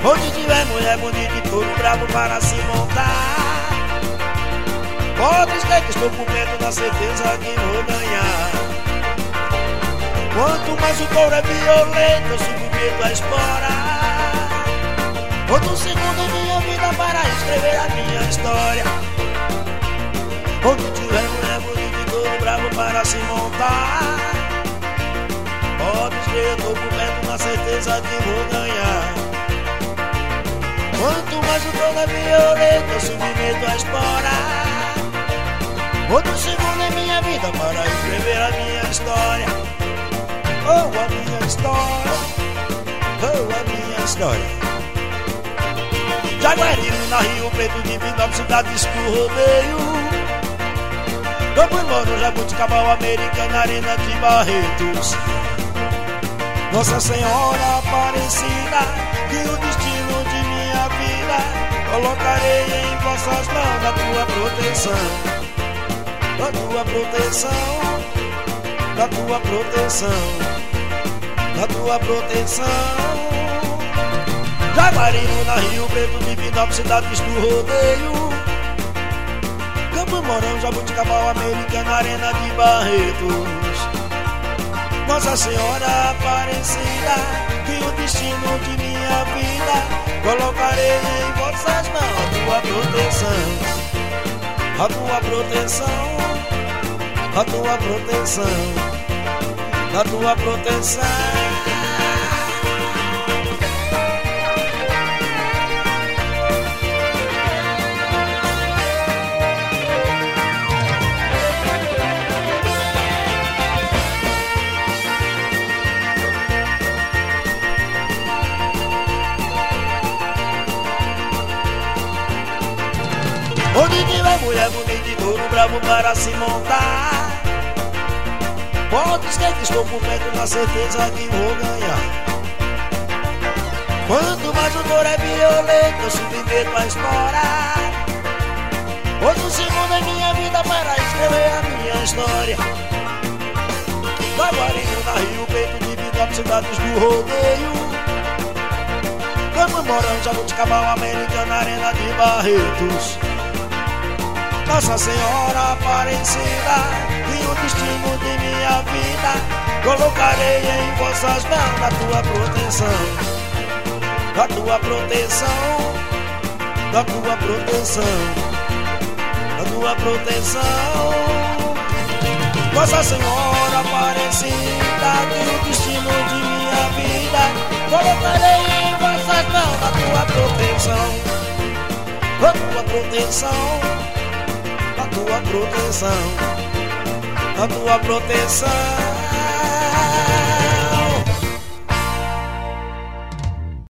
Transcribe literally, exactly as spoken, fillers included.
Onde tiver mulher bonita e touro bravo para se montar, pode estar que estou com medo, na certeza que vou ganhar. Quanto mais o touro é violento, eu submeto a explorar. Outro segundo em minha vida para escrever a minha história. Onde tiver mulher bonita e touro bravo para se montar, pode estar, eu tô com medo, na certeza que vou ganhar. Quanto mais o touro é violento, eu submeto a explorar. Outro segundo em minha vida para escrever a minha história. Oh, a minha história. Oh, a minha história. Jaguarino, na Rio Preto, Divinópolis, cidades do rodeio. Campo Mourão, Jabuticabal, Americana, Arena de Barretos. Nossa Senhora Aparecida, que o destino de minha vida colocarei em vossas mãos, da tua proteção, da tua proteção, da tua proteção, da tua proteção. Jaguarino, na Rio Preto, Divinópolis, cidades do rodeio. Campo Mourão, Jabuticabal, Americana, Arena de Barretos. Nossa Senhora Aparecida, que o destino de minha vida colocarei em vossas mãos, a tua proteção, a tua proteção, a tua proteção, a tua proteção. Onde tiver mulher bonita e touro bravo para se montar, pode ser que estou com medo, na certeza que vou ganhar. Quanto mais o touro é violento, eu submeto a explorar. Outro segundo em minha vida para escrever a minha história. Jaguarino, na Rio Preto, Divinópolis, cidades do rodeio. Campo Mourão, Jabuticabal, Americana, Arena de Barretos. Nossa Senhora Aparecida, e o destino de minha vida colocarei em vossas mãos, da tua proteção, da tua proteção, da tua proteção, da tua proteção. Nossa Senhora Aparecida, e o destino de minha vida colocarei em vossas mãos, da tua proteção, da tua proteção, a tua proteção, a tua proteção.